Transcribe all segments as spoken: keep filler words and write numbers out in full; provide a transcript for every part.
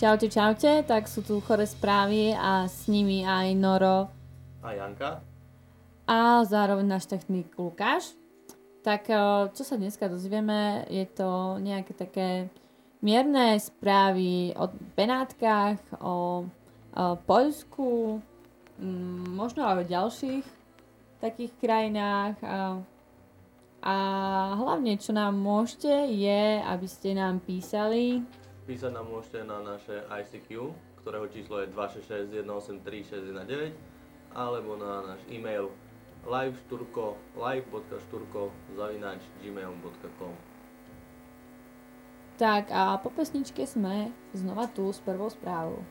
Čaute, čaute, tak sú tu chore správy a s nimi aj Noro a Janka a zároveň náš technik Lukáš. Tak čo sa dneska dozvieme, je to nejaké také mierne správy o Benátkach, o, o Poľsku, m, možno aj o ďalších takých krajinách a, a hlavne čo nám môžete je, aby ste nám písali. Písať nám môžete na naše í cé kvé, ktorého číslo je dva šesť šesť jeden osem tri šesť jeden deväť, alebo na náš e-mail live.šturko live.šturko zavináč gmail bodka com. Tak a po pesničke sme znova tu s prvou správou.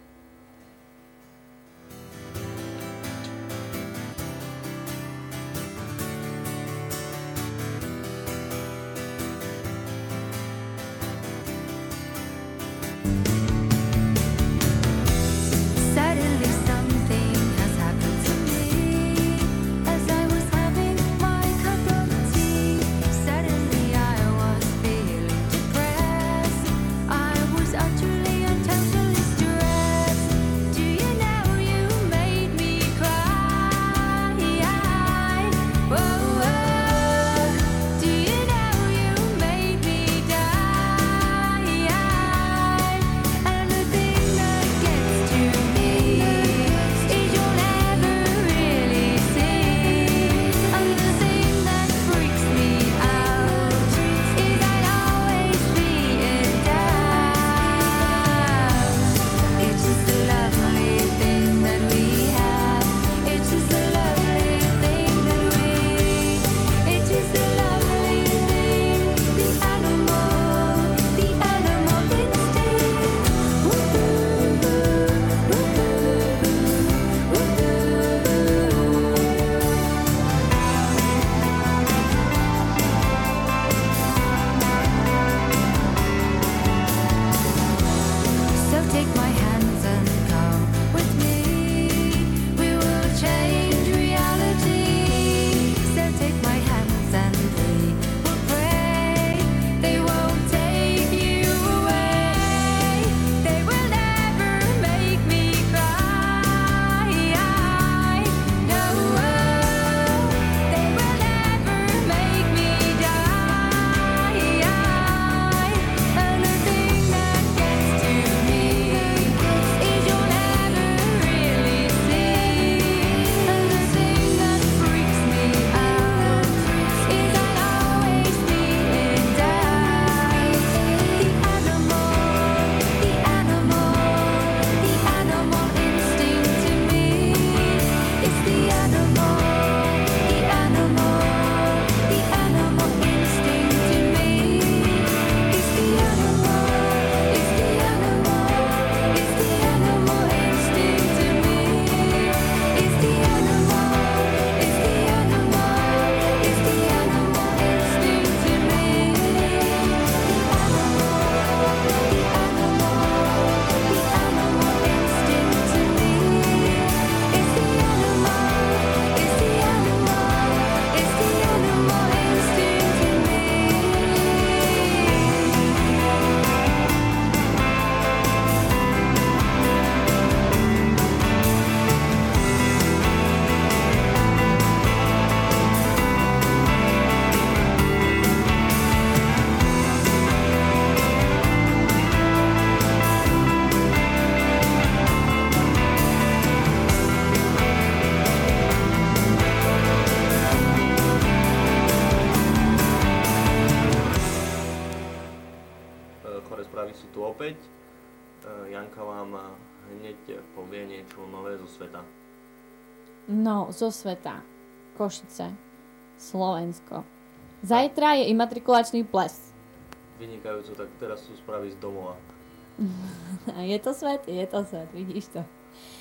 Janka vám hneď povie niečo nové zo sveta. No, zo sveta. Košice. Slovensko. Zajtra je imatrikulačný ples. Vynikajúco, tak teraz sú správy z domova. Je to svet? Je to svet, vidíš to.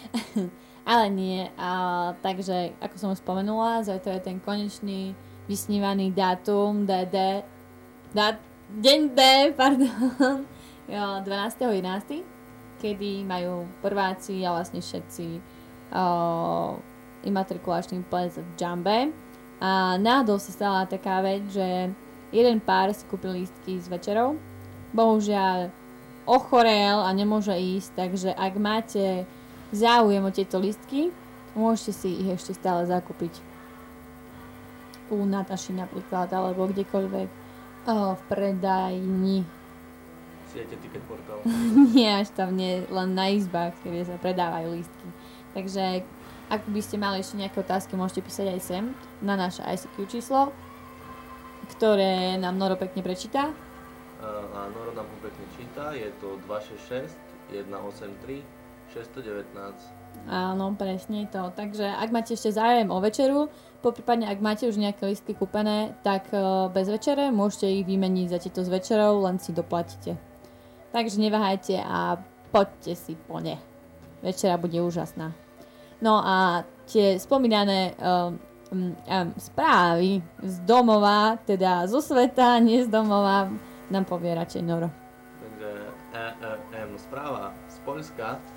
Ale nie. A, takže, ako som už spomenula, zajtra je ten konečný vysnívaný dátum dé dé. Dát, deň D, pardon. dvanásteho jedenásteho kedy majú prváci a vlastne všetci o, imatrikulačný ples v Džambe. A náhodou sa stala taká vec, že jeden pár si kúpil lístky s večerou. Bohužiaľ ochorel a nemôže ísť, takže ak máte záujem o tieto listky, môžete si ich ešte stále zakúpiť u Nataši napríklad, alebo kdekoľvek oh, v predajni. Siete ticket portál. Nie, až tam nie, len na izbách, kde sa predávajú lístky. Takže ak by ste mali ešte nejaké otázky, môžete písať aj sem na naše í cé kjú číslo, ktoré nám Noro pekne prečíta. A Noro nám pekne číta, je to dva šesť šesť jeden osem tri šesť jedna deväť. Áno, presne to. Takže ak máte ešte záujem o večeru, poprípadne ak máte už nejaké listky kúpené, tak bez večere môžete ich vymeniť za tieto s večerou, len si doplatíte. Takže neváhajte a poďte si po ne. Večera bude úžasná. No a tie spomínané um, um, um, správy z domova, teda zo sveta, nie z domova, nám povie radšej Noro. Takže e, e, e, správa z Poľska, e,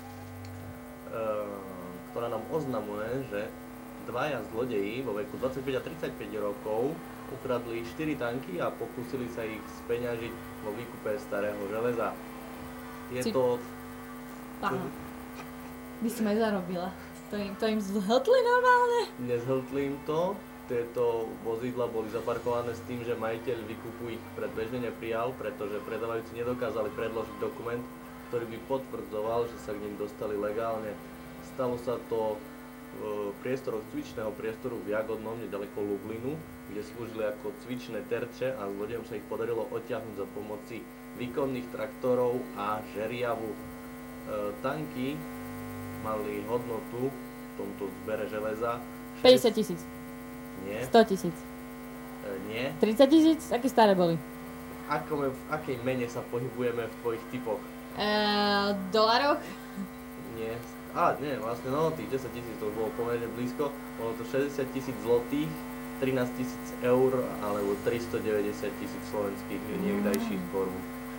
ktorá nám oznamuje, že dvaja zlodeji vo veku dvadsaťpäť a tridsaťpäť rokov ukradli štyri tanky a pokúsili sa ich speňažiť vo výkupe starého železa. Je Či... to... Pána, by som aj zarobila. To im, to im zhltli normálne? Nezhltli im to. Tieto vozidla boli zaparkované s tým, že majiteľ výkupu ich predbežne neprijal, pretože predávajúci nedokázali predložiť dokument, ktorý by potvrdzoval, že sa k ním dostali legálne. Stalo sa to v priestoroch cvičného priestoru v Jagodnom, nedaleko Lublinu, kde slúžili ako cvičné terče a zlodejom sa ich podarilo odtiahnuť za pomoci výkonných traktorov a žeriavu. E, tanky mali hodnotu v tomto zbere železa päťdesiat tisíc. Nie. sto tisíc. E, nie. tridsať tisíc? Aké staré boli? Ako, v akej mene sa pohybujeme v tvojich typoch? Eee, dolaroch? Nie. Á, nie, vlastne no, tých desať tisíc to bolo pomerne blízko. Bolo to šesťdesiat tisíc zlotých, trinásť tisíc eur alebo tristodeväťdesiat tisíc slovenských niekdajších korún.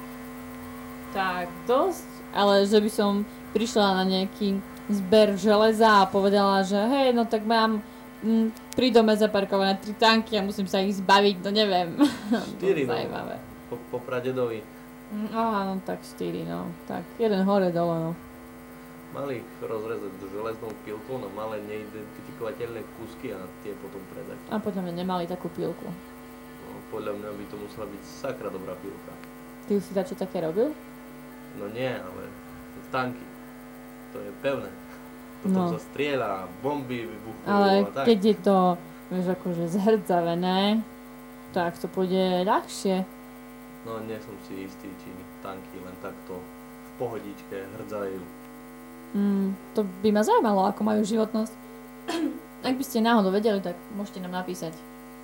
Tak, dosť. Ale že by som prišla na nejaký zber železa a povedala, že hej, no tak mám m, pri dome zaparkované tri tanky a musím sa ich zbaviť, no neviem. štyri, no. Zajímavé. Po, po pradedovi. Aha, no tak štyri, no. Tak, jeden hore, dole, no. Mali ich rozrezať železnou pilkou na malé neidentifikovateľné kúsky a tie potom predať. A potom nemali takú pilku. No, podľa mňa by to musela byť sakra dobrá pilka. Ty už si dačo také robil? No nie, ale tanky. To je pevné. Potom No. sa strieľa, bomby vybuchujú Ale a tak. keď je to, vieš, akože zhrdzavené, tak to pôjde ľahšie. No nie som si istý, či tanky len takto v pohodičke hrdzajú. Mm, to by ma zaujímalo, ako majú životnosť. Ak by ste náhodou vedeli, tak môžete nám napísať.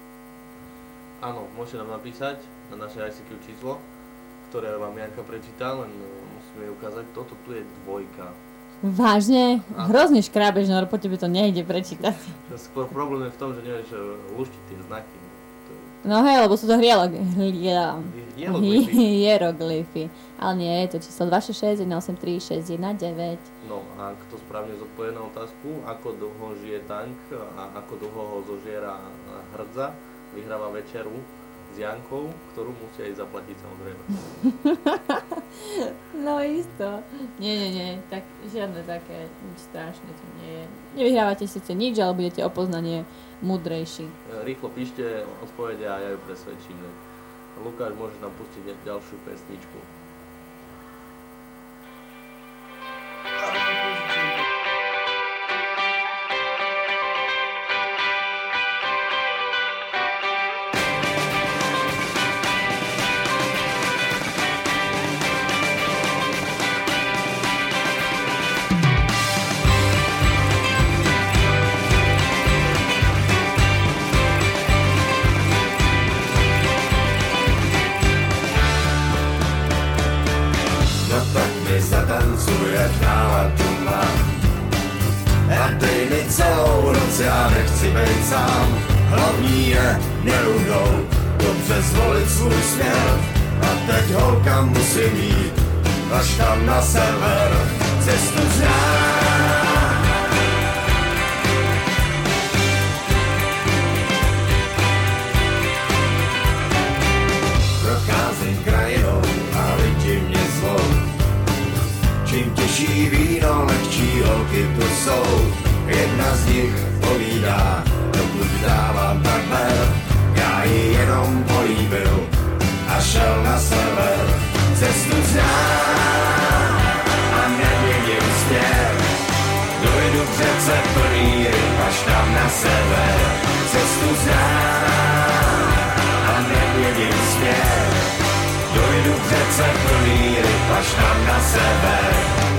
Áno, môžete nám napísať na naše í cé kjú číslo, ktoré vám Janka prečíta, len musíme ju ukázať. Toto tu je dvojka. Vážne? Áno. Hrozne škrábeš, no po tebe to nejde prečítať. Skôr problém je v tom, že nevieš luštiť tie znaky. To je- No hej, lebo sú to hrielo... hrielo... Hieroglyfy. hieroglyfy. Ale nie, je to číslo dva šesť šesť jeden osem tri šesť jedna deväť. No a kto správne zodpovie na otázku, ako dlho žije tank a ako dlho ho zožiera hrdza, vyhráva večeru s Jankou, ktorú musia aj zaplatiť samozrejme. No isto. Nie, nie, nie, tak žiadne také nič strašné to nie je. Nevyhrávate síce nič, ale budete o poznanie múdrejší. Rýchlo píšte odpovede a ja ju presvedčím. Lukáš, môžeš nám pustiť ďalšiu pesničku. Zatancuje náladu mám. A dej mi celou noc, já nechci být sám. Hlavní je neuhnout, dobře zvolit svůj směr. A teď holka musím jít, až tam na sever cestu znám. Procházím krajinou a lidi mě zvou. Jedna z nich povídá, dokud dávám tak ber, já ji jenom políbil a šel na sever. Cestu znám a neměním směr, dojdu k řece plný ryb až tam na sever. Cestu znám a neměním směr, dojdu k řece plný ryb až tam na sever.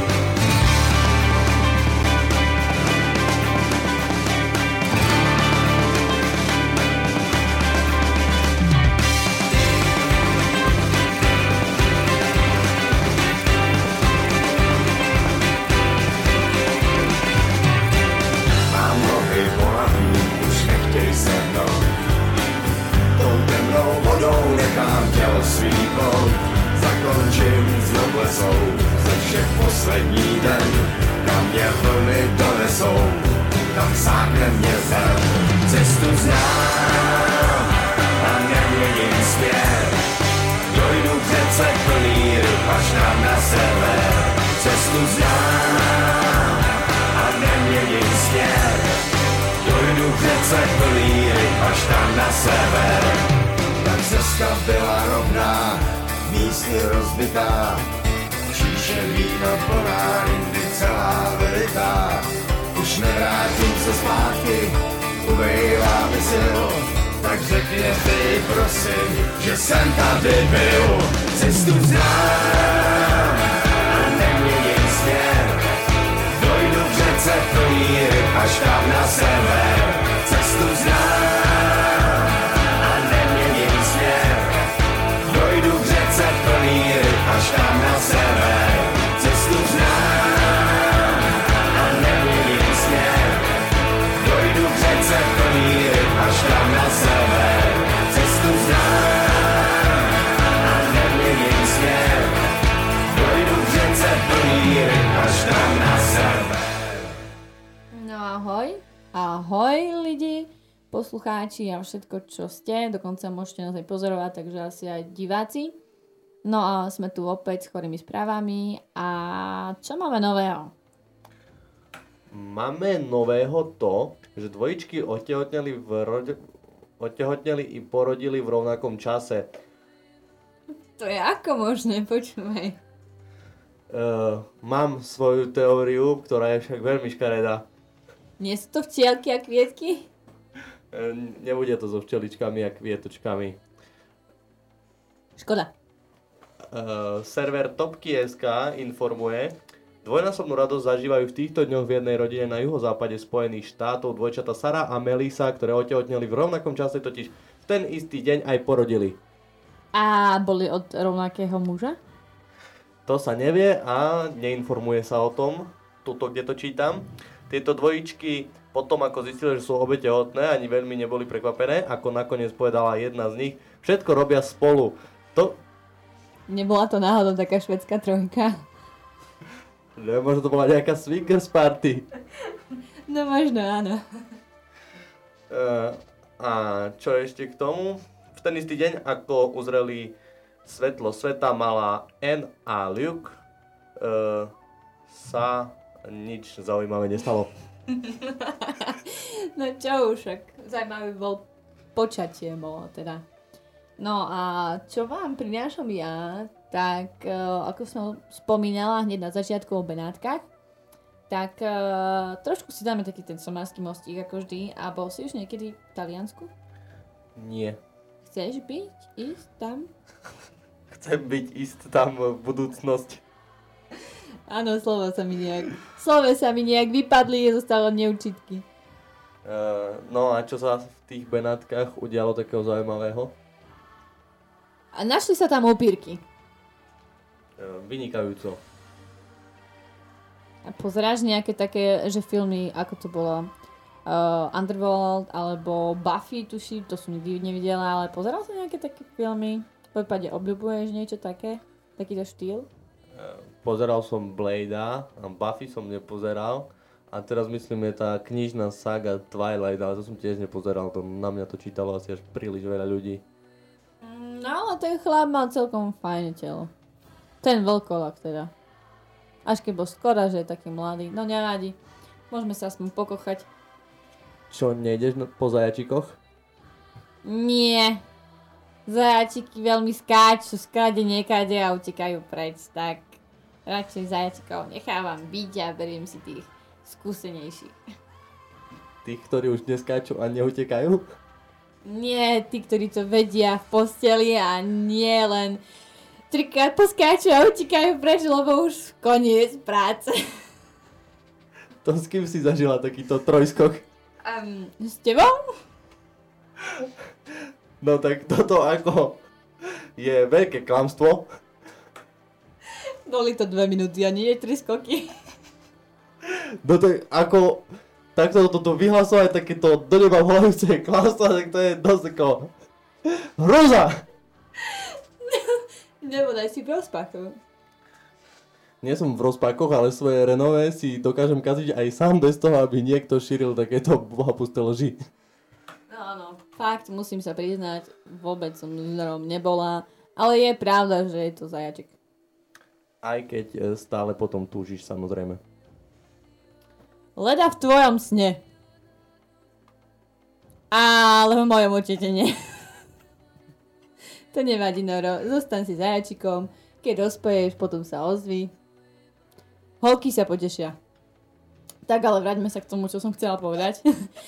Nechám tělo svýpnout, zakončím s noblesou ze všech poslední den, kam mě vlny donesou, tam sákne mě zem. Cestu znám a neměním směr, dojdu k řece plný ryb až tam na sever. Cestu znám a neměním směr, dojdu k řece plný ryb až tam na sever. Tak cesta byla rovná, místy rozbitá, číše víno plná, jindy celá vylitá. Už nevrátím se zpátky, ubejvá mi sil, tak řekněte prosím, že jsem tady byl. Cestu znám a neměním směr, dojdu k řece plný ryb až tam na sever. Cestu znám a neměním směr, dojdu k řece plný ryb až tam na sever. Cestu znám a neměním směr, dojdu k řece plný ryb až tam na sever. Cestu znám a neměním směr, dojdu k řece plný ryb až tam na sever. No ahoj, ahoj lidi, poslucháči a všetko čo ste, dokonca môžete nás aj pozorovať, takže asi aj diváci. No a sme tu opäť s chorými správami a čo máme nového? Máme nového to, že dvojičky otehotneli, v rode... otehotneli i porodili v rovnakom čase. To je ako možné, počúvaj. Uh, mám svoju teóriu, ktorá je však veľmi škaredá. Nie sú to včielky a kvietky? Uh, nebude to so včeličkami a kvietočkami. Škoda. Uh, server Topky bodka es ká informuje, dvojnásobnú radosť zažívajú v týchto dňoch v jednej rodine na juhozápade Spojených štátov dvojčata Sarah a Melissa, ktoré otehotneli v rovnakom čase, totiž v ten istý deň aj porodili. A boli od rovnakého muža? To sa nevie a neinformuje sa o tom, tuto kde to čítam. Tieto dvojičky potom ako zistili, že sú obe tehotné, ani veľmi neboli prekvapené, ako nakoniec povedala jedna z nich, všetko robia spolu. To... Nebola to náhodou taká švédska trojka? Neviem, možno to bola nejaká swingers party. No možno áno. Uh, a čo ešte k tomu? V ten istý deň, ako uzreli svetlo sveta, mala Anne a Luke, uh, sa nič zaujímavé nestalo. No čo už, ak zaujímavý bol počatie bolo teda. No a čo vám prinášam ja, tak uh, ako som spomínala hneď na začiatku o Benátkach, tak uh, trošku si dáme taký ten somársky mostík ako vždy. A bol si už niekedy v Taliansku? Nie. Chceš byť? Ísť tam? Chcem byť ist tam v budúcnosť. Áno, slovo sa mi nejak, slove sa mi nejak vypadli, zostalo neurčitky. Uh, no a čo sa v tých Benátkach udialo takého zaujímavého? A našli sa tam upírky. Uh, vynikajúco. A pozeráš nejaké také, že filmy, ako to bolo uh, Underworld alebo Buffy, tuším, to som nikdy nevidela, ale pozeral si nejaké také filmy? V prípade obľubuješ niečo také? Takýto štýl? Uh, pozeral som Bladea, a Buffy som nepozeral. A teraz myslím je tá knižná saga Twilight, ale to som tiež nepozeral, to na mňa to čítalo asi až príliš veľa ľudí. No ale ten chlap mal celkom fajné telo. Ten vlkolak teda. Až keď bol skoro, že je taký mladý, no nevadí. Môžeme sa aspoň pokochať. Čo, nejdeš no- po zajačikoch? Nie. Zajačiky veľmi skáču, skade niekade a utekajú preč, tak radšej zajačikov nechávam byť a beriem si tých skúsenejších. Tých, ktorí už neskáču a neutekajú? Nie, tí, ktorí to vedia v posteli a nie len trikrát poskáču a utekajú preč, lebo už koniec práce. To s kým si zažila takýto trojskok? Um, s tebou? No tak toto ako je veľké klamstvo. Boli to dve minúty a nie tri skoky. No tak ako takto toto vyhlasovať takéto do neba volajúce klamstvo, tak to je dosť ako hroza. Nebodaj si prospákov. Nie som v rozpákoch, ale svoje renové si dokážem kaziť aj sám bez toho, aby niekto šíril takéto bohapusté lži. Áno, fakt, musím sa priznať, vôbec som zrom nebola, ale je pravda, že je to zajačik. Aj keď e, stále potom túžiš, samozrejme. Leda v tvojom sne. Ale v mojom určite nie. To nevadí, Noro, zostaň si zajačikom, keď rozpoješ, potom sa ozví. Holky sa potešia. Tak ale vráťme sa k tomu, čo som chcela povedať.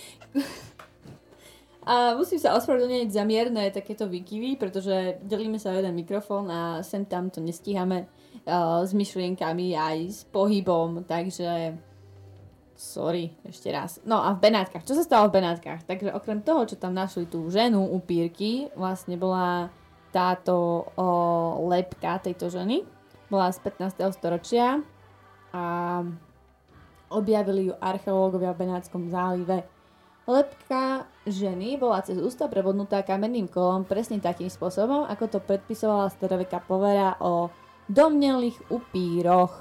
A musím sa ospravedlniť za mierne takéto výkyvy, pretože delíme sa o jeden mikrofón a sem tam to nestíhame uh, s myšlienkami aj s pohybom, takže sorry, ešte raz. No a v Benátkach, čo sa stalo v Benátkach? Takže okrem toho, čo tam našli tú ženu upírky, vlastne bola táto uh, lebka tejto ženy, bola z pätnásteho storočia a objavili ju archeológovia v Benátskom zálive. Lebka ženy bola cez ústa prebodnutá kamenným kolom presne takým spôsobom, ako to predpisovala staroveká povera o domnelých upíroch.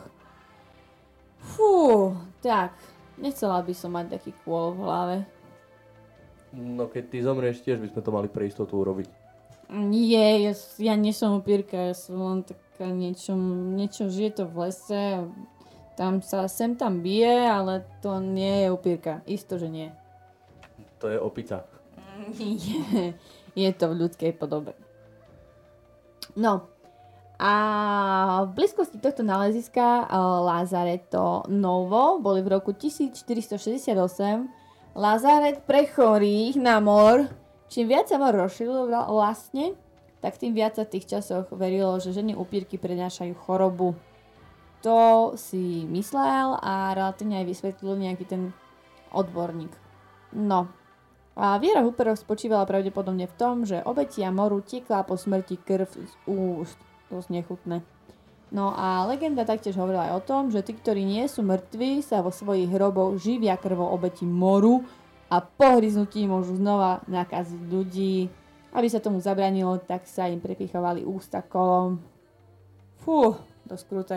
Fú, tak, nechcela by som mať taký kôl v hlave. No keď ty zomrieš, tiež by sme to mali pre istotu urobiť. Nie, ja, ja nie som upírka, ja som len taká niečo, niečo žije to v lese, tam sa sem tam bije, ale to nie je upírka, isto, že nie. To je opica. Je, je to v ľudskej podobe. No, a v blízkosti tohto náleziska Lazareto Novo boli v roku tisícštyristošesťdesiatosem lazaret pre chorých na mor. Čím viac sa mor rozšíril vlastne, tak tým viac sa v tých časoch verilo, že ženy upírky prenášajú chorobu. To si myslel a relatívne aj vysvetlil nejaký ten odborník. No, a viera Hooperov spočívala pravdepodobne v tom, že obetia moru tiekla po smrti krv z úst. Dosť nechutné. No a legenda taktiež hovorila aj o tom, že tí, ktorí nie sú mŕtvi, sa vo svojich hroboch živia krvou obetí moru a po hryznutí môžu znova nakaziť ľudí. Aby sa tomu zabránilo, tak sa im prepichovali ústa kolom. Fú, dosť kruté.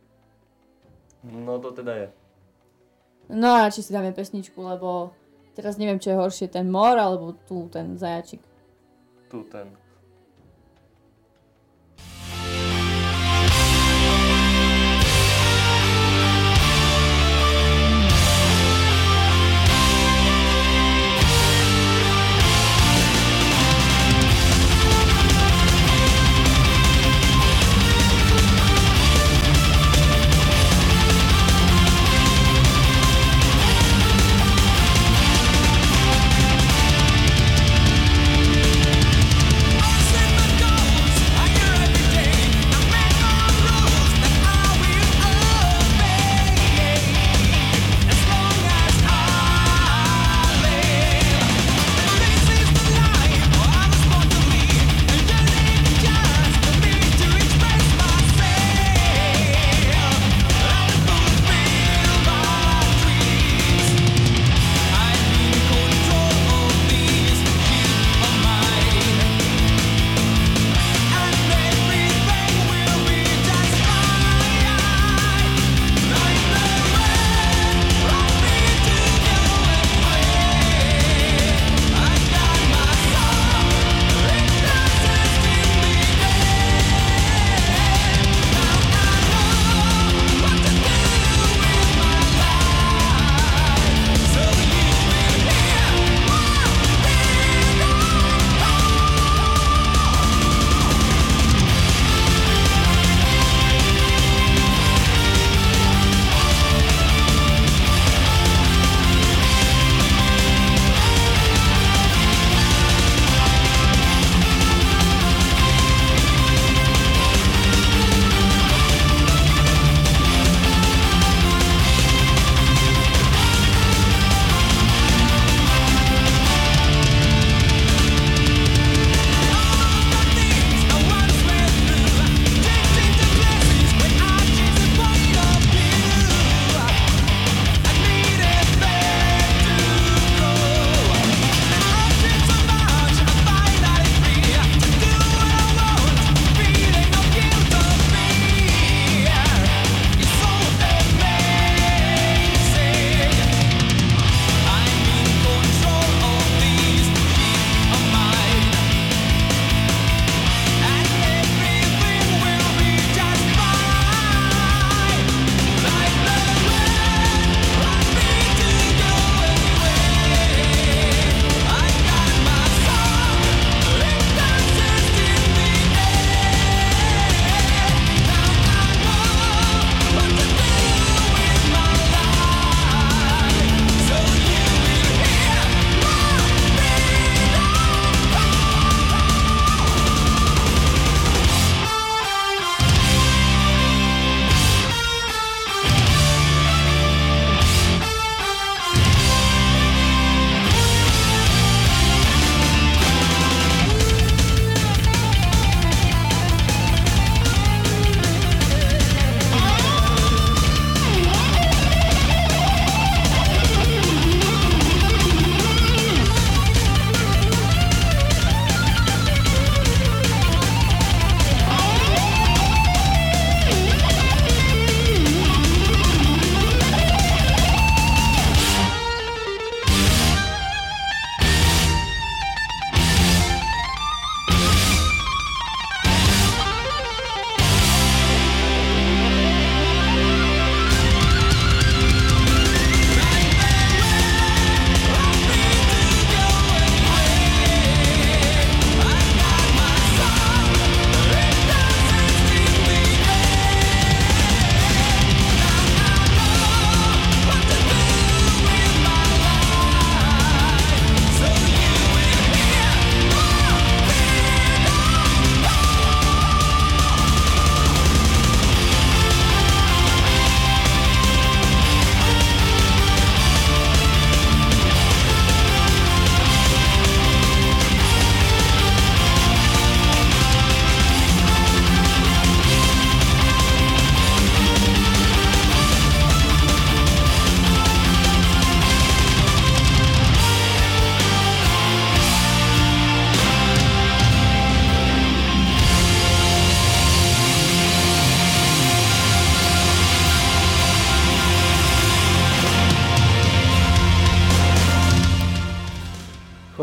No to teda je. No a či si dáme pesničku, lebo teraz neviem, čo je horšie, ten mor, alebo tu ten zajačik. Tu ten. Thank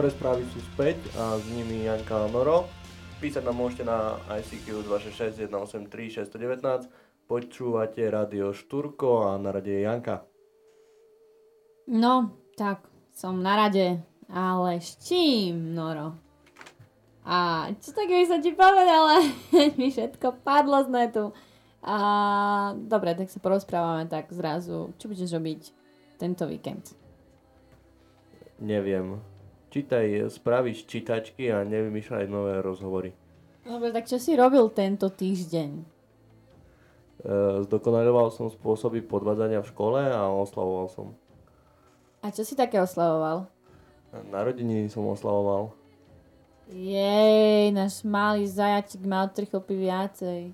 Super správy sú späť a s nimi Janka a Noro. Písať nám môžete na í cé kjú dva šesť šesť jeden osem tri šesť jedna deväť. Počúvate rádio Šturko a na rade je Janka. No, tak, som na rade, ale s čím, Noro? A čo tak by som ti povedala? Mi všetko padlo z netu. A dobre, tak sa porozprávame tak zrazu. Čo budeš robiť tento víkend? Neviem. Čítaj správy z čítačky a nevymýšľaj nové rozhovory. Dobre, tak čo si robil tento týždeň? E, zdokonaľoval som spôsoby podvádzania v škole a oslavoval som. A čo si také oslavoval? Narodeniny som oslavoval. Jej, náš malý zajačik mal tri chlpy viacej.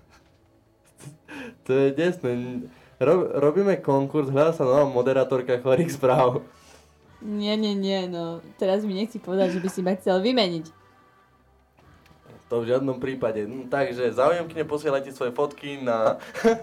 To je desné. Rob, robíme konkurs, hľadá sa nová moderátorka chorých správ. Nie, nie, nie, no. Teraz mi nechci povedať, že by si ma chcel vymeniť. To v žiadnom prípade. No, takže záujemkyne posielajte svoje fotky na...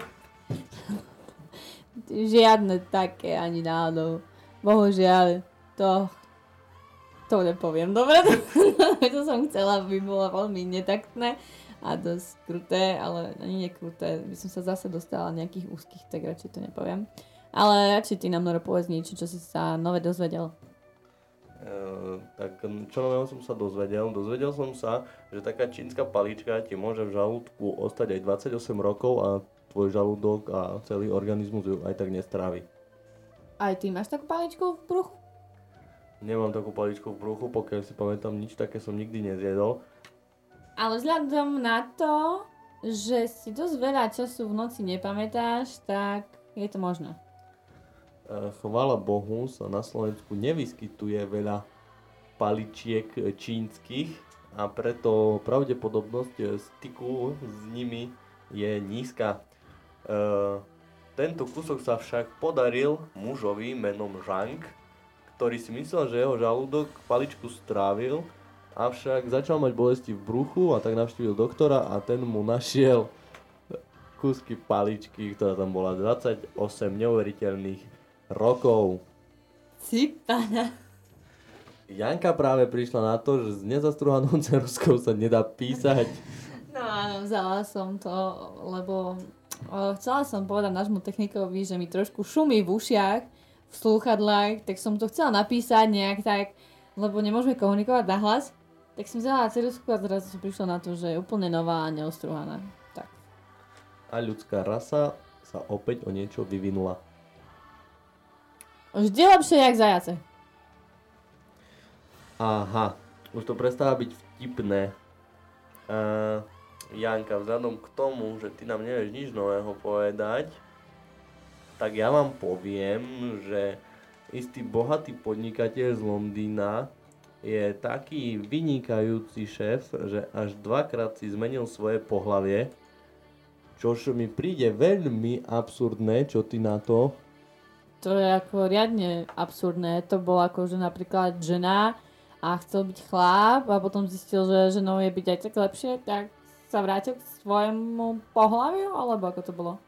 Žiadne také ani náhodou. Bohužiaľ, to... To nepoviem, dobre? To som chcela, aby bolo veľmi netaktné a dosť kruté, ale ani nekruté. By som sa zase dostala nejakých úzkých, tak radšej to nepoviem. Ale radšej ty nám, Noro, povedz niečo, čo si sa nové dozvedel. Uh, tak čo nového som sa dozvedel? Dozvedel som sa, že taká čínska palička ti môže v žalúdku ostať aj dvadsaťosem rokov a tvoj žalúdok a celý organizmus ju aj tak nestrávi. Aj ty máš takú paličku v bruchu? Nemám takú paličku v bruchu, pokiaľ si pamätám, nič také som nikdy nezjedol. Ale vzhľadom na to, že si dosť veľa času v noci nepamätáš, tak je to možné. Chvála Bohu sa na Slovensku nevyskytuje veľa paličiek čínskych a preto pravdepodobnosť styku s nimi je nízka. E, tento kúsok sa však podaril mužovi menom Zhang, ktorý si myslel, že jeho žalúdok paličku strávil, avšak začal mať bolesti v bruchu a tak navštívil doktora a ten mu našiel kúsky paličky, ktorá tam bola dvadsaťosem neuveriteľných rokov. Cipana. Janka práve prišla na to, že s nezastruhanou ceruskou sa nedá písať. No áno, vzala som to, lebo o, chcela som povedať nášmu technikovi, že mi trošku šumí v ušiach, v slúchadlách, tak som to chcela napísať nejak tak, lebo nemôžeme komunikovať nahlas. Tak som vzala cerusku a zrazu som prišla na to, že je úplne nová a neostruhaná. Tak. A ľudská rasa sa opäť o niečo vyvinula. Vždy lepšie jak zajace. Aha, už to prestáva byť vtipné. Uh, Janka, vzhľadom k tomu, že ty nám nevieš nič nového povedať, tak ja vám poviem, že istý bohatý podnikateľ z Londýna je taký vynikajúci šéf, že až dvakrát si zmenil svoje pohlavie, čož mi príde veľmi absurdné, čo ty na to? To je ako riadne absurdné. To bolo ako, že napríklad žena a chcel byť chlap a potom zistil, že ženou je byť aj tak lepšie, tak sa vrátil k svojmu pohľaviu, alebo ako to bolo?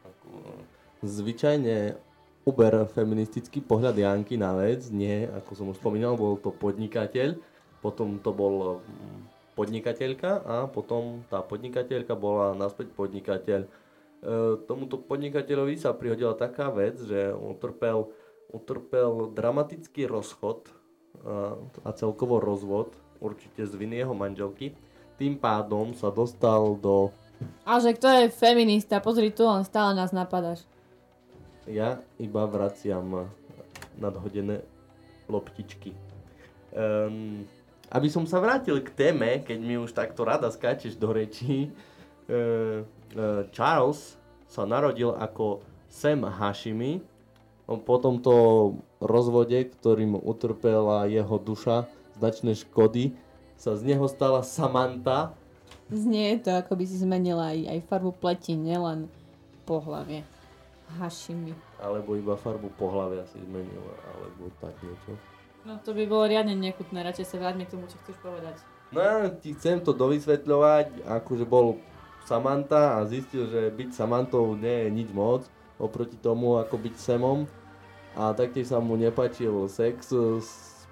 Zvyčajne uber feministický pohľad Janky na vec, nie, ako som už spomínal, bol to podnikateľ, potom to bol podnikateľka a potom tá podnikateľka bola naspäť podnikateľ. E, tomuto podnikateľovi sa prihodila taká vec, že utrpel, utrpel dramatický rozchod a, a celkovo rozvod, určite z viny jeho manželky. Tým pádom sa dostal do... A že kto je feminista? Pozri tu, len stále nás napadáš. Ja iba vraciam nadhodené loptičky. Um, aby som sa vrátil k téme, keď mi už takto rada skáčeš do rečí, uh, uh, Charles sa narodil ako Sam Hashimi. Po tomto rozvode, ktorým utrpela jeho duša značné škody, sa z neho stala Samantha. Znie to, ako by si zmenila aj, aj farbu pleti, nielen pohlavie. Hashimi. Alebo iba farbu pohlavia si zmenila, alebo tak niečo. No to by bolo riadne nechutné, radšej sa vráťme k tomu, čo chceš povedať. No ja ti chcem to dovysvetľovať, akože bol Samantha a zistil, že byť Samantou nie je nič moc oproti tomu, ako byť Samom. A taktiež sa mu nepáčil sex s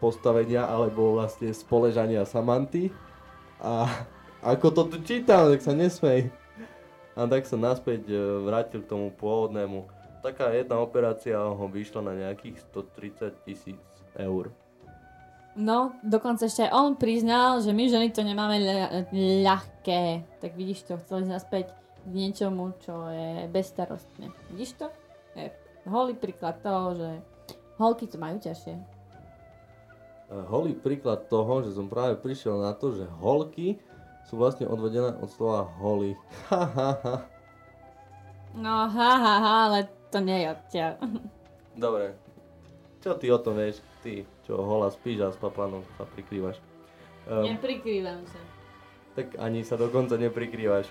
postavenia alebo vlastne spoležania Samanty. A ako to tu čítam, tak sa nesmej. A tak sa naspäť vrátil k tomu pôvodnému. Taká jedna operácia ho vyšla na nejakých stotridsať tisíc eur. No, dokonca ešte aj on priznal, že my ženy to nemáme ľa- ľahké. Tak vidíš to, chceli naspäť k niečomu, čo je bezstarostné. Vidíš to? Je holý príklad toho, že holky to majú ťažšie. Holý príklad toho, že som práve prišiel na to, že holky sú vlastne odvedené od slova holy. Ha, ha, ha. No, ha, ha, ha, ale to nie je od ťa. Dobre. Čo ty o tom vieš? Ty, čo hola spíš a s paplanom sa prikrývaš. Um, Neprikrývam sa. tak ani sa dokonca neprikrývaš.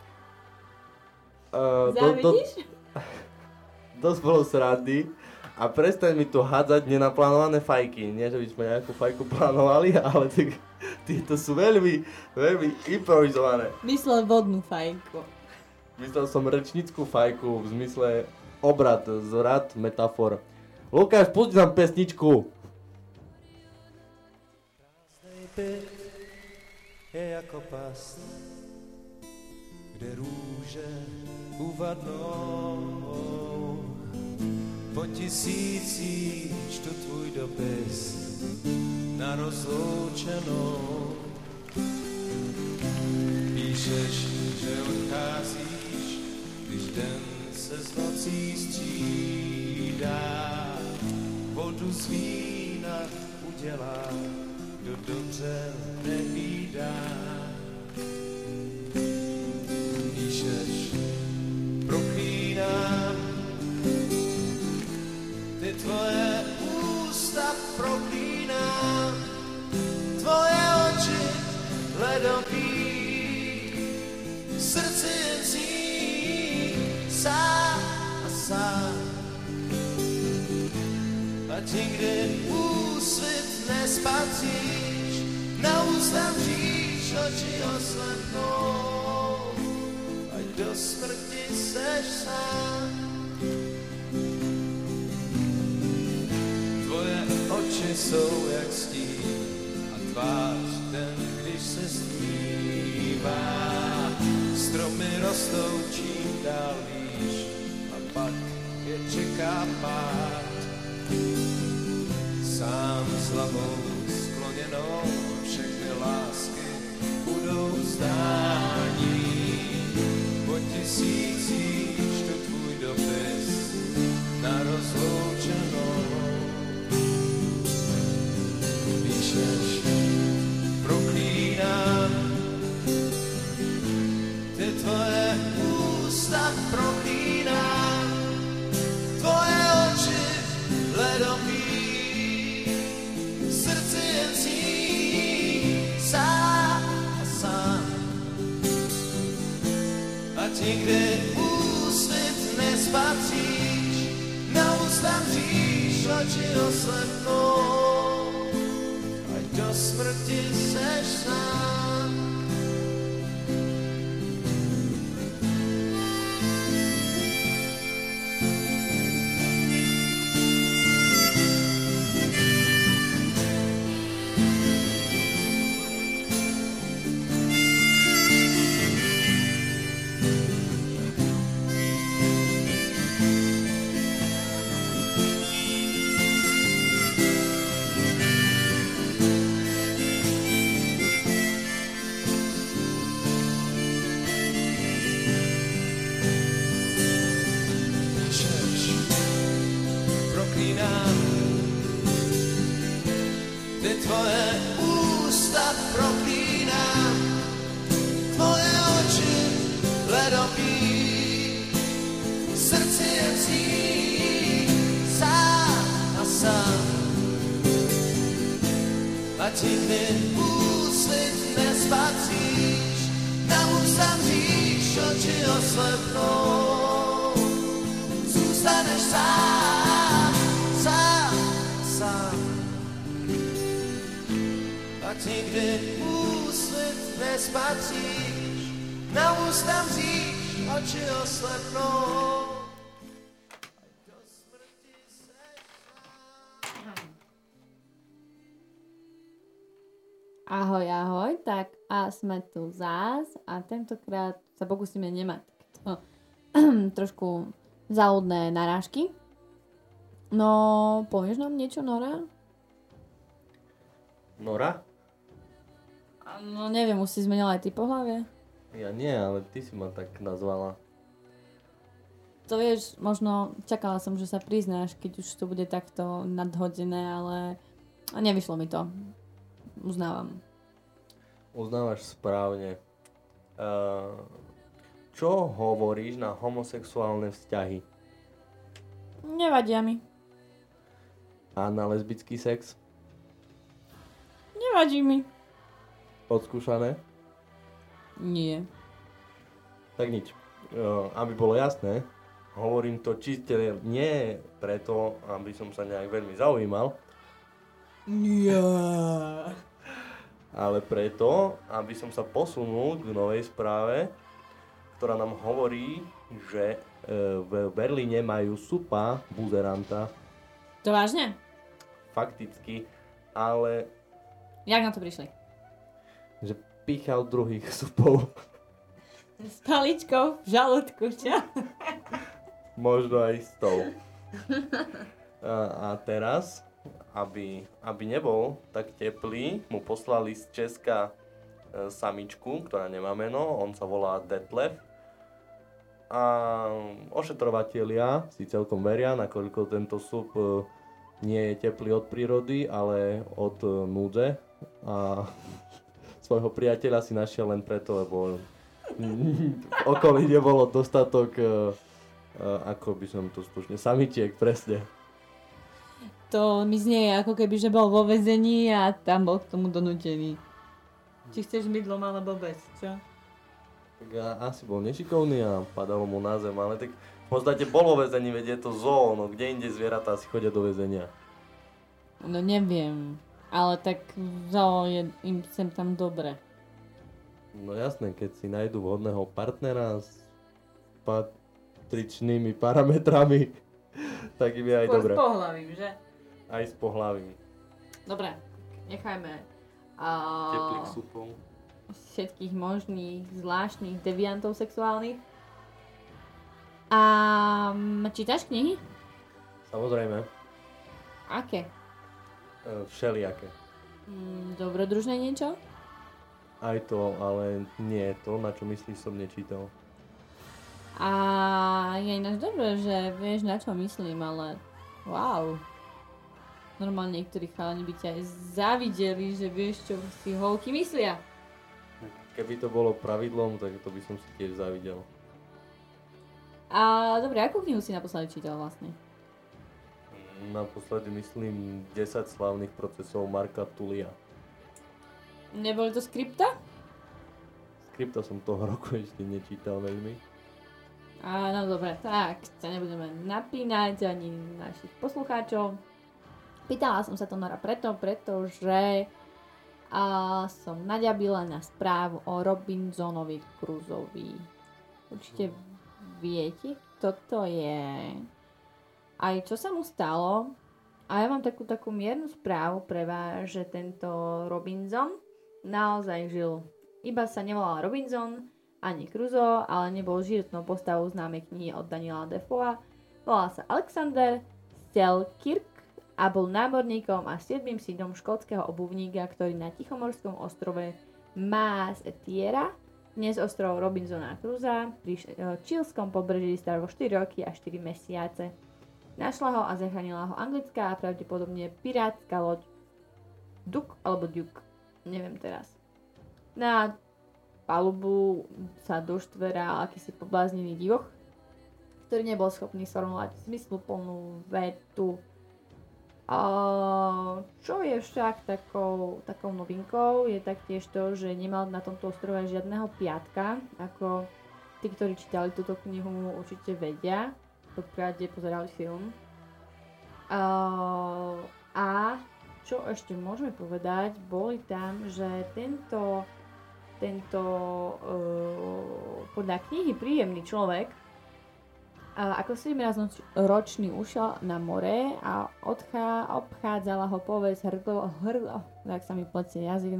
Uh, Závidíš? Dosť bolo srandy a prestaň mi tu hádzať nenaplánované fajky. Nie, že by sme nejakú fajku plánovali, ale tak, tieto sú veľmi, veľmi improvizované. Myslel vodnú fajku. Myslel som rečnickú fajku v zmysle obrad, zrad, metafor. Lukáš, pusti nám pesničku. Pyt je jako past, kde růže uvadnou. Po tisících čtu tvůj dopis na rozloučenou. Píšeš, že odcházíš, když den se s nocí střídá. Vodu z vína udělá, kdo dobře nevídá. Píšeš, proklínám, ty tvoje ústa proklínám, tvoje oči ledový, srdce jen zní sám a sám. Ať nikdy úsvit nespatříš, na ústa mříš, oči oslepnou, ať do smrti seš sám. Tvoje oči jsou jak stín a tvář den, když se stmívá. Stromy rostou čím dál výš a pak je čeká pád. Sám s hlavou skloněnou všechny lásky budou zdání. Po tisících čtu tvůj dopis na rozloučenou. Píšeš, proklínám, ty tvoje ústa proklínám, tvoje oči ledový, srdce jen zní sám a sám. Ať nikdy úsvit nespatříš, na ústa mříš, oči oslepnou, ať do smrti seš sám. Tvoje ústa proklínám, tvoje oči ledový, srdce jen zní sám a sám. Ať nikdy úsvit nespatříš, na ústa mříš, oči oslepnou, zůstaneš sám, sám, sám. Ať nikdy úsvit nespatříš, na ústa mříš, oči oslepnou. Ahoj, ahoj, tak a sme tu zás a tentokrát sa pokúsime nemať takéto trošku záľudné narážky. No, povieš nám niečo, Nora? Nora? No neviem, už si zmenila aj ty pohlavie. Ja nie, ale ty si ma tak nazvala. To vieš, možno čakala som, že sa priznáš, keď už to bude takto nadhodené, ale nevyšlo mi to. Uznávam. Uznávaš správne. Uh, čo hovoríš na homosexuálne vzťahy? Nevadia mi. A na lesbický sex? Nevadí mi. Odskúšané? Nie. Tak nič. Uh, aby bolo jasné, hovorím to čiste nie preto, aby som sa nejak veľmi zaujímal, Nie. ale preto, aby som sa posunul k novej správe, ktorá nám hovorí, že uh, v Berlíne majú supa buzeranta. To vážne? Fakticky, ale Jak na to prišli? že píchal druhých supov. S paličkou v žalúdku, čo? Možno aj s tou. A, a teraz, aby, aby nebol tak teplý, mu poslali z Česka e, samičku, ktorá nemá meno, on sa volá Detlef. A ošetrovatelia si celkom veria, nakoľko tento sup e, nie je teplý od prírody, ale od e, núdze. A svojho priateľa si našiel len preto, lebo v okolí nebolo dostatok, uh, uh, ako by som to slušne, samičiek, presne. To mi znie ako keby, že bol vo väzení a tam bol k tomu donútený. Či chceš mydlom alebo bez, čo? Tak a, asi bol nešikovný a padalo mu na zem, ale tak v podstate bol vo väzení, veď je to zoo, no kde inde zvieratá si chodia do väzenia? No neviem, ale tak zoo je im sem tam dobre. No jasné, keď si nájdu vhodného partnera s patričnými parametrami, tak im je aj dobre. S pohlavím, že? Aj s pohlavím. Dobre, nechajme Teplých uh, supov. všetkých možných zvláštnych deviantov sexuálnych. A čítaš knihy? Samozrejme, Aké? e, všelijaké. Mm, dobrodružné niečo? Aj to, ale nie to, na čo myslíš, som nečítal. A je ináč dobré, že vieš, na čo myslím, ale wow. Normálne niektorí chalani by ťa aj závideli, že vieš, čo si holky myslia. Keby to bolo pravidlom, tak to by som si tiež závidel. A dobre, akú knihu si naposledy čítal vlastne? Naposledy myslím desať slávnych procesov Marka Tulia. Neboli to skripta? Skripta som toho roku ešte nečítal veľmi. A no dobre, tak sa nebudeme napínať ani našich poslucháčov. Pýtala som sa to Nora preto, pretože a som naďabila na správu o Robinsonovi Crusoeovi. Určite viete, kto to je. Aj čo sa mu stalo. A ja mám takú, takú miernu správu pre vás, že tento Robinson naozaj žil. Iba sa nevolal Robinson ani Crusoe, ale nebol životnou postavou známej knihy od Daniela Defoea. Volal sa Alexander Selkirk a bol námorníkom a siedmym synom škótskeho obuvníka, ktorý na Tichomorskom ostrove Maas Tiera, dnes ostrov Robinsona Crusoea, pri čílskom pobreží strávil štyri roky a štyri mesiace. Našla ho a zachránila ho anglická a pravdepodobne pirátska loď Duke alebo Duke. Neviem teraz. Na palubu sa doštveral akýsi pobláznený divoch, ktorý nebol schopný sformulovať zmysluplnú vetu. A čo je však takou, takou novinkou, je taktiež to, že nemal na tomto ostrove žiadneho piatka, ako tí, ktorí čítali túto knihu, určite vedia, pokiaľ pozerali film. A, a čo ešte môžeme povedať, boli tam, že tento, tento uh, podľa knihy príjemný človek uh, ako sedemnásťročný ušiel na more a odchá, obchádzala ho povesť hrdlo, hrdlo, tak sa mi pletie jazyk, no,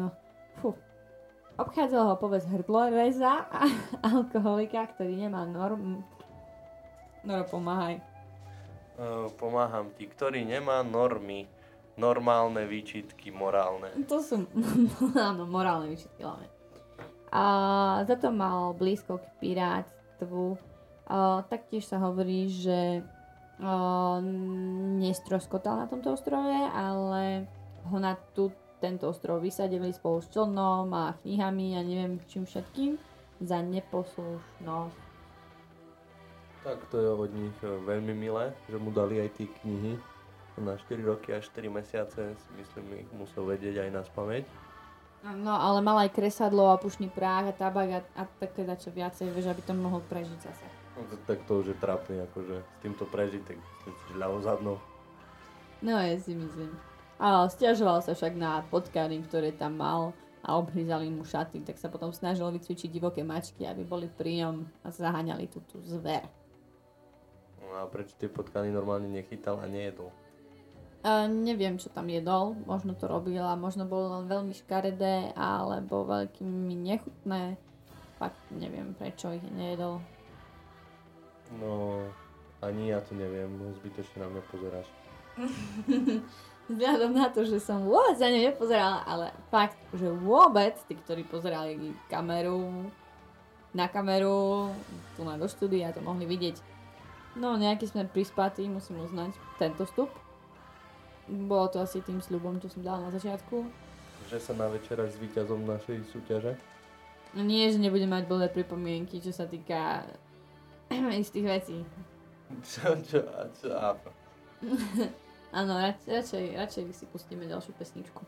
Fú. Obchádzal ho povedz hrdloreza a alkoholika, ktorý nemá norm... Noro, pomáhaj. Uh, pomáham ti, ktorý nemá normy, normálne výčitky, morálne. To sú, áno, morálne výčitky hlavne. A za to mal blízko k pirátstvu. A taktiež sa hovorí, že a, nestroskotal na tomto ostrove, ale ho na tú, tento ostrov vysadili spolu s člnom a knihami a neviem čím všetkým za neposlušnosť. Tak to je od nich veľmi milé, že mu dali aj tie knihy. Na štyri roky a štyri mesiace si myslím, ich musel vedieť aj na spamäť. No, ale mal aj kresadlo a pušný práh a tabak a, a také dačo viacej, vieš, aby to mohol prežiť zase. No, tak to už je trápne, akože s týmto prežiť, tak myslím si, že ľavozadnou. No, ja si myslím. Ale stiažoval sa však na potkany, ktoré tam mal a obhryzali mu šaty, tak sa potom snažil vycvičiť divoké mačky, aby boli pri ňom a zaháňali tú, tú zver. No a prečo tie potkany normálne nechytal a nejedol? Uh, neviem, čo tam jedol, možno to robil a možno bolo len veľmi škaredé alebo veľkými nechutné. Fakt neviem, prečo ich nejedol. No, ani ja to neviem, zbytočne na mňa pozeráš. Vzhľadom na to, že som vôbec za ňu nepozerala, ale fakt, že vôbec tí, ktorí pozerali kameru, na kameru, tu na do štúdia, to mohli vidieť. No, nejaký sme prispatí, musím uznať, tento vstup. Bolo to asi tým sľubom, čo som dala na začiatku. Že sa na večerách s víťazom našej súťaže? No nie, že nebudem mať blbé pripomienky, čo sa týka istých vecí. Čo, čo, a čo, a... Áno, rač, radšej, radšej si pustíme ďalšiu pesničku.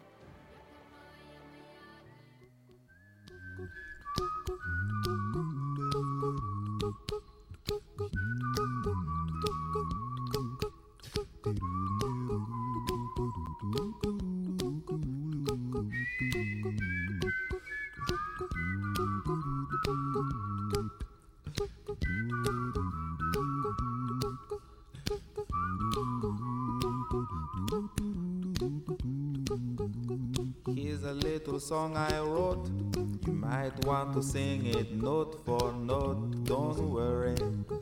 Here's a little song I wrote. You might want to sing it note for note. Don't worry.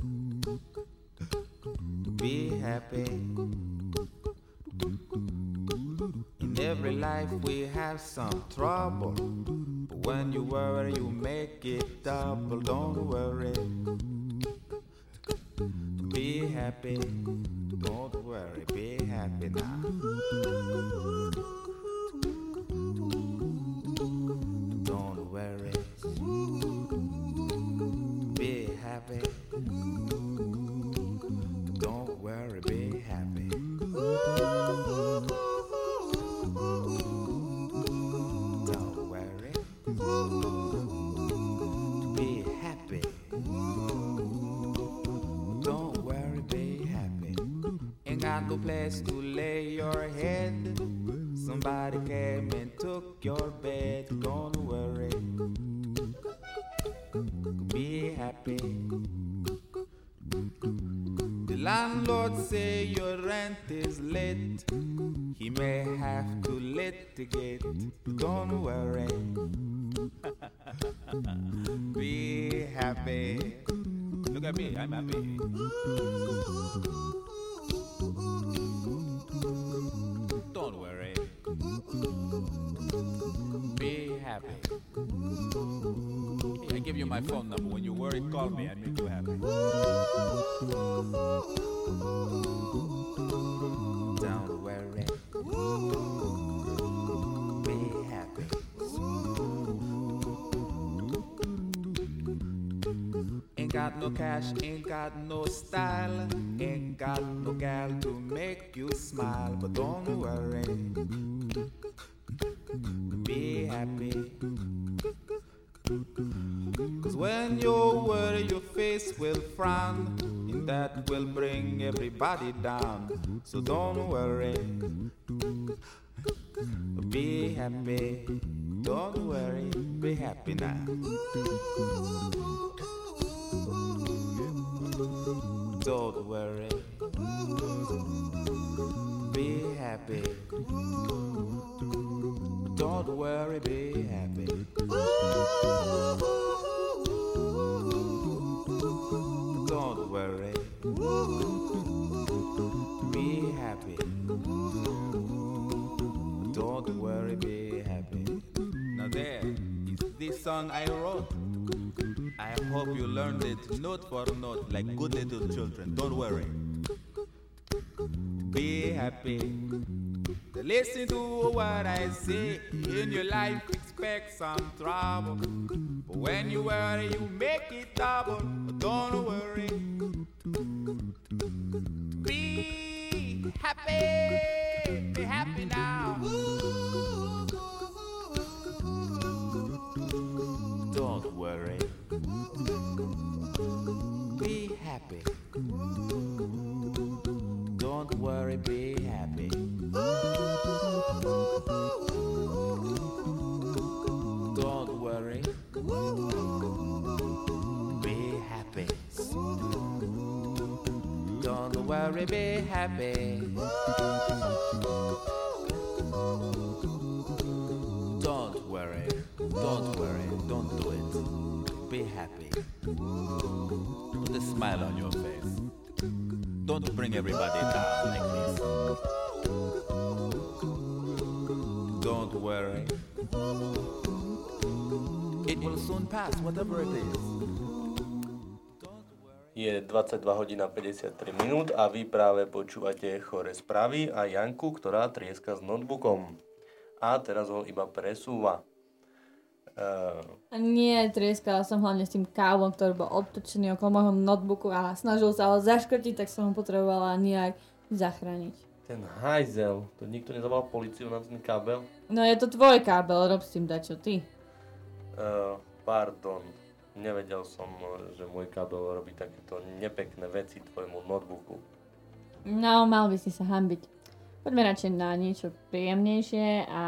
Be happy. In every life we have some trouble. But when you worry, you make it double. Don't worry. Be happy. Don't worry. Be happy now. Don't worry. Be happy. Don't worry. Be happy. Don't worry. Be happy. Don't worry. Be happy. Ain't got no place to lay your head. Somebody came and took your bed. Don't worry. Be happy. The landlord say your rent is late. He may have to litigate. Don't worry. Be happy. Look at me, I'm happy. Don't worry. Be happy. I give you my phone number. When you worry, call me. I make you happy. Don't worry. Be happy. Ain't got no cash, ain't got no style, ain't got no gal to make you smile. But don't worry. Be happy. Cause when you worry, your face will frown, and that will bring everybody down. So don't worry. Be happy. Don't worry. Be happy now. Don't worry. Be happy. Don't Don't worry, be happy. Don't worry. Be happy. Don't worry, be happy. Now there is this song I wrote. I hope you learned it note for note like good little children. Don't worry. Be happy. Listen to what I say. In your life, expect some trouble. But when you worry, you make it double. But don't worry. Be happy. Be happy now. Don't worry. Be happy. Don't worry, be happy. Don't worry. Be happy. Don't worry, be happy. Don't worry. Don't worry. Don't do it. Be happy. Put a smile on your face. Don't bring everybody down like this. Don't worry. It will soon pass, whatever it is. Je dvadsaťdva hodín a päťdesiattri minút a vy práve počúvate Chore správy a Janku, ktorá trieska s notebookom. A teraz ho iba presúva. Uh... Nie, trieskala som hlavne s tým káblom, ktorý bol obtočený okolo môjho notebooku a snažil sa ho zaškrtiť, tak som ho potrebovala nejak zachrániť. Ten hajzel, to nikto nezavolal políciu na ten kábel? No je to tvoj kábel, rob s tým dačo, ty. Uh, pardon, nevedel som, že môj kábel robí takéto nepekné veci tvojmu notebooku. No, mal by si sa hanbiť. Poďme radšej na niečo príjemnejšie a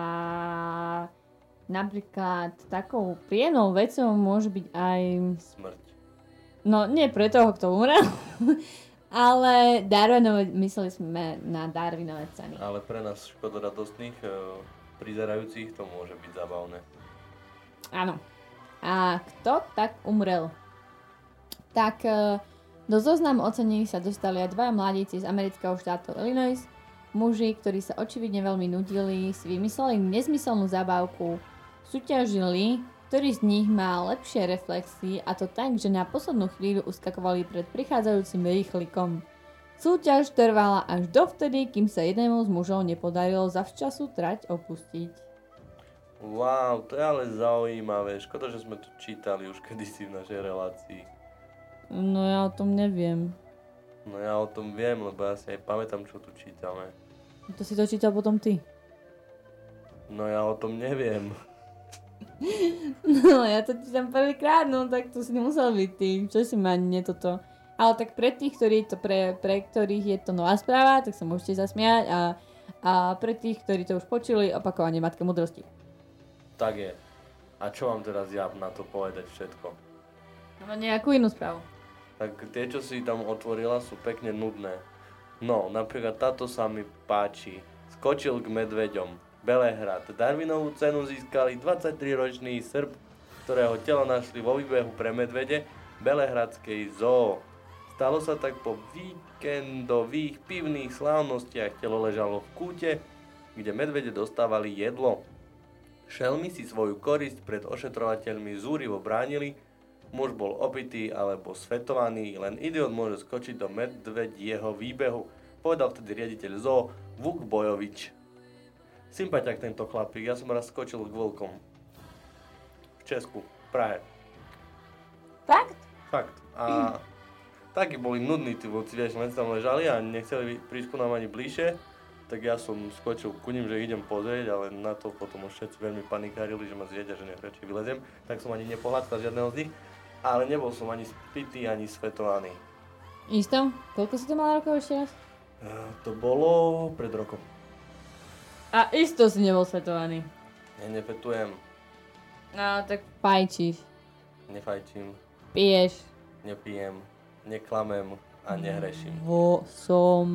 napríklad takou príjemnou vecou môže byť aj... Smrť. No, nie pre toho, kto umrel, ale Darwinové, mysleli sme na Darwinové ceny. Ale pre nás škodoradostných uh, prizerajúcich to môže byť zábavné. Áno. A kto tak umrel? Tak uh, do zoznamu ocenení sa dostali aj dvaja mladíci z amerického štátu Illinois. Muži, ktorí sa očividne veľmi nudili, si vymysleli nezmyselnú zabávku. Súťažili, ktorý z nich mal lepšie reflexy, a to tak, že na poslednú chvíľu uskakovali pred prichádzajúcim rýchlikom. Súťaž trvala až dovtedy, kým sa jednému z mužov nepodarilo zavčasu trať opustiť. Wow, to je ale zaujímavé. Škoda, že sme to čítali už kedysi v našej relácii. No ja o tom neviem. No ja o tom viem, lebo ja si aj pamätám, čo tu čítame. To si to čítal potom ty. No ja o tom neviem. No ja to čítam prvýkrát, no tak to si nemusel byť ty. Čo si ma nie toto. Ale tak pre tých, ktorí to pre, pre ktorých je to nová správa, tak sa môžete zasmiať, a, a pre tých, ktorí to už počuli, opakovanie matky múdrosti. Tak je. A čo vám teraz ja na to povedať všetko? No nejakú inú správu. Tak tie, čo si tam otvorila, sú pekne nudné. No, napríklad táto sa mi páči. Skočil k medveďom. Belehrad. Darwinovú cenu získali dvadsaťtriročný Srb, ktorého telo našli vo výbehu pre medvede Belehradskej zoo. Stalo sa tak po víkendových pivných slávnostiach. Telo ležalo v kúte, kde medvede dostávali jedlo. Šelmy si svoju korisť pred ošetrovateľmi zúrivo bránili. Muž bol opitý alebo svetovaný, len idiot môže skočiť do medvedieho výbehu, povedal vtedy riaditeľ zoo Vuk Bojovič. Sympatiak tento chlapík, ja som raz skočil k vlkom. V Česku, v Prahe. Fakt? Fakt. A takí boli nudní tí vlci, vieš, len tam ležali a nechceli prísť ku nám ani bližšie. Tak ja som skočil ku ním, že idem pozrieť, ale na to potom už všetci veľmi panikárili, že ma zjedia, že nech radšej vylezem. Tak som ani nepohľadkal žiadneho z nich. Ale nebol som ani spitý, ani svetovaný. Isto? Koľko si to mal rokov ešte raz? Uh, to bolo pred rokom. A isto si nebol svetovaný. Ja nefetujem. No, tak fajčíš. Nefajčím. Piješ. Nepijem. Neklamem a nehreším. Vo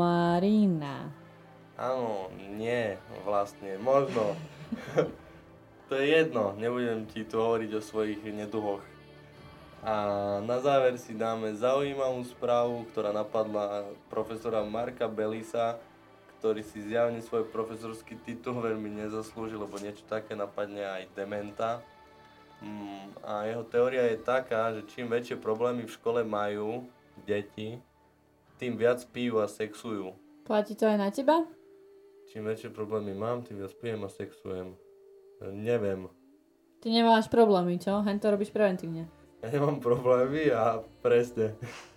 somarina. Áno, nie, vlastne, možno. To je jedno, nebudem ti tu hovoriť o svojich neduhoch. A na záver si dáme zaujímavú správu, ktorá napadla profesora Marka Bellisa, ktorý si zjavne svoj profesorský titul veľmi nezaslúžil, lebo niečo také napadne aj dementa. Mm, a jeho teória je taká, že čím väčšie problémy v škole majú deti, tým viac pijú a sexujú. Platí to aj na teba? Čím väčšie problémy mám, tým viac pijem a sexujem. Neviem. Ty nemáš problémy, čo? Hen to robíš preventívne. Ja nemám problémy a presne.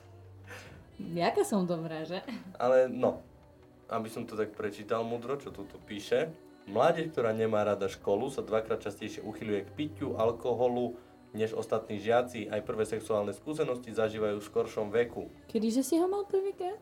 Jaká som dobrá, že? Ale no, aby som to tak prečítal múdro, čo tu píše. Mládež, ktorá nemá rada školu, sa dvakrát častejšie uchyľuje k piťu, alkoholu, než ostatní žiaci. Aj prvé sexuálne skúsenosti zažívajú v skoršom veku. Kedyže si ho mal prvýkrát?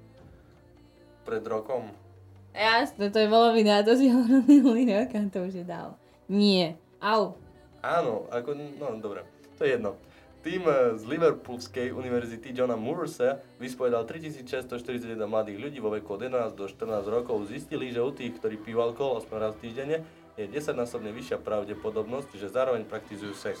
Pred rokom. Jasne, to je bolo vina, to si hovoril minulý rok a to už je dál. Nie. Au. Áno, ako, no dobre, to je jedno. Tým z Liverpoolskej univerzity Johna Moorsa vyspovedal tritisícšesťstoštyridsaťjeden mladých ľudí vo veku od jedenásť do štrnásť rokov. Zistili, že u tých, ktorí pijú alkohol aspoň raz týždenne, je desaťnásobne vyššia pravdepodobnosť, že zároveň praktizujú sex.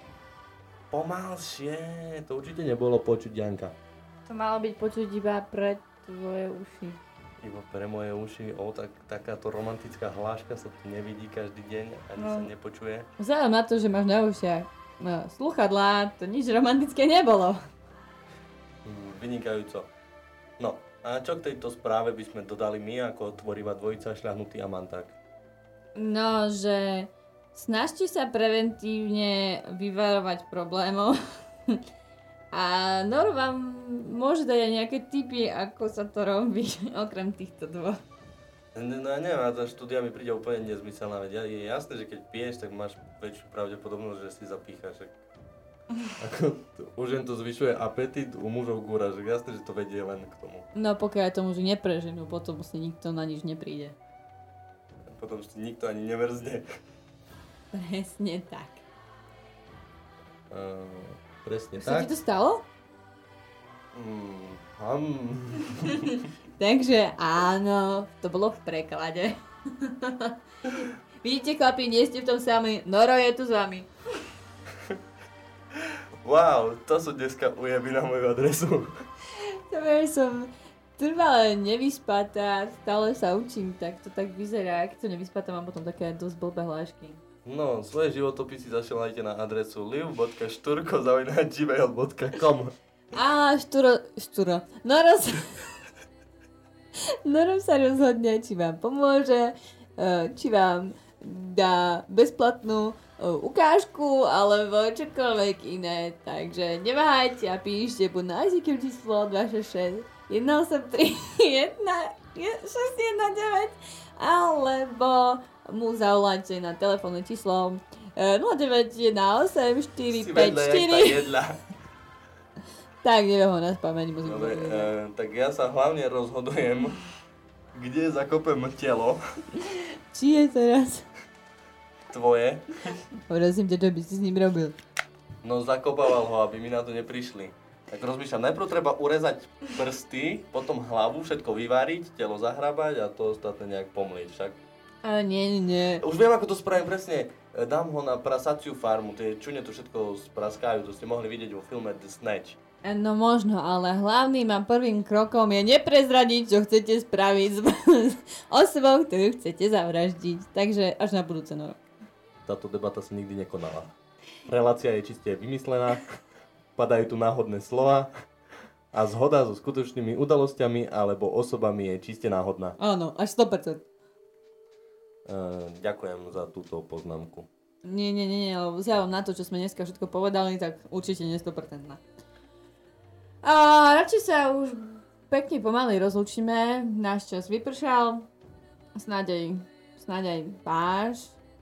Pomalšie, to určite nebolo počuť, Janka. To malo byť počuť iba pre tvoje uši. Iba pre moje uši, o, tak, takáto romantická hláška sa tu nevidí každý deň, ani no. sa nepočuje. Vzhľadom na to, že máš na ušiach no, sluchadlá, to nič romantické nebolo. Mm, vynikajúco. No, a čo k tejto správe by sme dodali my ako tvorivá dvojica šľahnutý a manták? No, že snažte sa preventívne vyvarovať problémov. A Noro vám môže dať aj nejaké tipy, ako sa to robí, okrem týchto dvoch. No neviem, tá štúdia mi príde úplne nezmyselná, veď je jasné, že keď piješ, tak máš väčšiu pravdepodobnosť, že si zapíchaš. Ako, už jen to zvyšuje apetit u mužov gúra, že jasné, že to vedie len k tomu. No pokiaľ to muži nepreženú, potom si nikto na nič nepríde. Potom si nikto ani nevrzne. Presne tak. Uh, presne Už tak. Sa ti to stalo? Mm, um. Takže áno, to bolo v preklade. Vidíte, chlapi, nie ste v tom sami, Noro je tu s vami. Wow, to sú dneska ujeby na moju adresu. To vieš, som trvale nevyspatá, stále sa učím, tak to tak vyzerá. Keď som nevyspatá, mám potom také dosť blbé hlášky. No, svoje životopisy zasielajte na adresu liv bodka šturko zavináč gmail bodka com. Á, šturo, šturo. Noro sa... Noro sa rozhodne, či vám pomôže, či vám dá bezplatnú ukážku, alebo čokoľvek iné. Takže neváhajte a píšte buď na í cé ká číslo dva šesť šesť jeden osem tri jeden šesť jeden deväť alebo mu zavoláte na telefónne číslo nula deväť jeden osem štyri päť štyri. Tak, neviem ho na spamäť, musím Dobre, e, tak ja sa hlavne rozhodujem, kde zakopem telo. Či je teraz? Tvoje. Prosím ťa, čo by si s ním robil? No zakopával ho, aby mi na to neprišli. Tak rozmýšľam, najprv treba urezať prsty, potom hlavu, všetko vyváriť, telo zahrabať a to ostatné nejak pomlieť však. Ale nie, nie, nie. Už viem, ako to spravím presne. Dám ho na prasaciu farmu, tie čune to všetko spraskajú, to ste mohli vidieť vo filme The Snatch. No možno, ale hlavným a prvým krokom je neprezradiť, čo chcete spraviť s osobou, ktorú chcete zavraždiť. Takže až na budúce rok. Táto debata sa nikdy nekonala. Relácia je čiste vymyslená, padajú tu náhodné slova a zhoda so skutočnými udalosťami alebo osobami je čiste náhodná. Áno, až sto percent. Uh, ďakujem za túto poznámku. Nie, nie, nie, nie, lebo vzhľadom na to, čo sme dneska všetko povedali, tak určite nie sto percent. A radšej sa už pekne pomaly rozlúčime, náš čas vypršal, snáď aj, snáď aj váš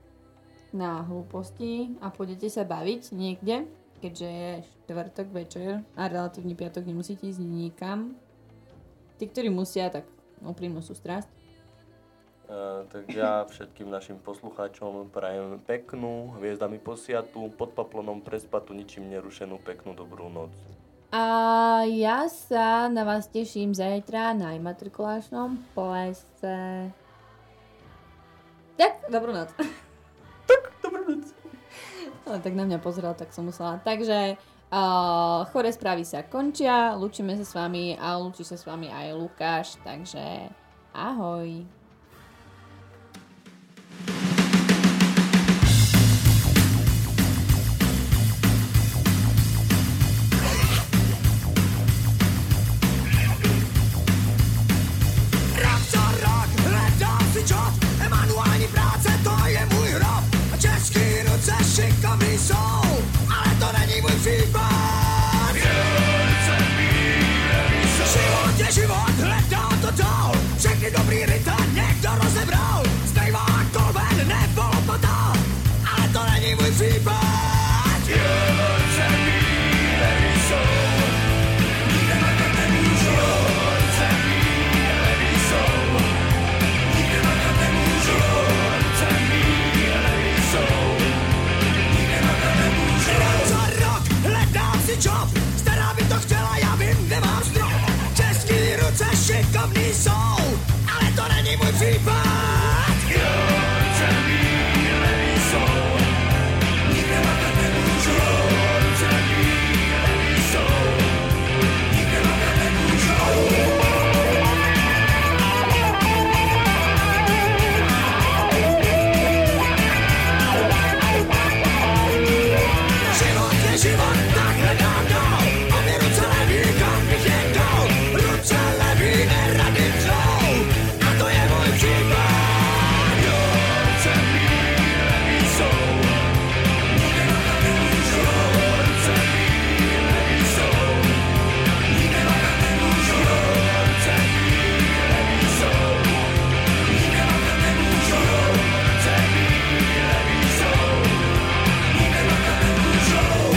na hlúposti a pôjdete sa baviť niekde, keďže je štvrtok večer a relatívny piatok nemusíte ísť nikam. Tí, ktorí musia, tak úprimnú sústrasť. Uh, tak ja všetkým našim poslucháčom prajem peknú, hviezdami posiatú, pod paplonom prespatú, ničím nerušenú peknú dobrú noc. A ja sa na vás teším zajtra na imatrikulačnom plese. Tak, dobrú noc. Tak, dobrú noc. Ale tak na mňa pozeral, tak som musela. Takže uh, chore správy sa končia, lúčime sa s vami a lúči sa s vami aj Lukáš, takže ahoj. Rok co rok hledám si čot, manuální práce to je můj hrob. Český ruce šikovný jsou, ale to není můj případ. Život je život, hledám to dál, všechny dobrý ryta někdo rozebral. Zbývá kolben nebo lopata, ale to není můj případ.